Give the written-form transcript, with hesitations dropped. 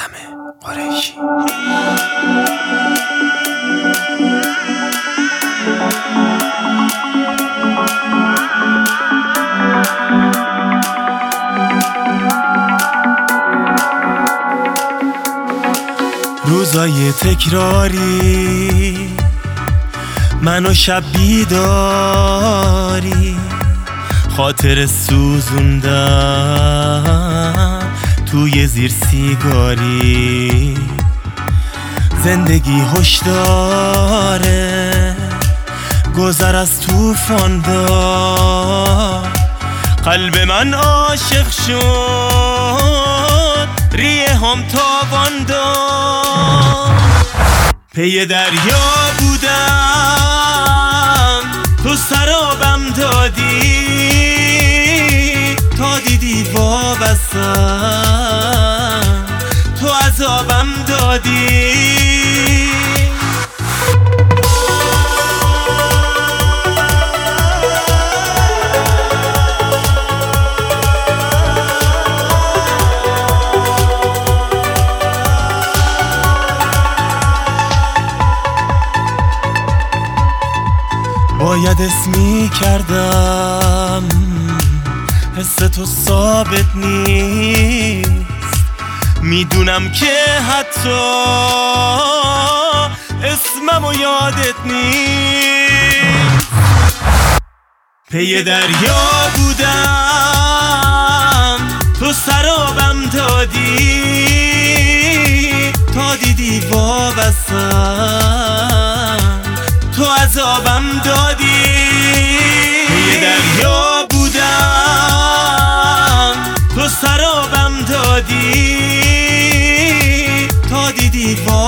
اعظم قریشی. روزای تکراری منو شب بیداری خاطر سوزوندم توی زیر سیگاری. زندگی هشداره گذر از طوفان دار. قلب من عاشق شد ریه هم تابان دار. پی دریا بودم تو سرابم دادی تا دیدی وابستم تو عذابم دادی. باید اسمی کردم حس تو ثابت نیست. میدونم که حتی اسممو یادت نیست. پی دریا بودم تو سرابم دادی تا دیدی وابستم تو عذابم دادی. پی دریا بودم تو سرابم دادی تا دیدی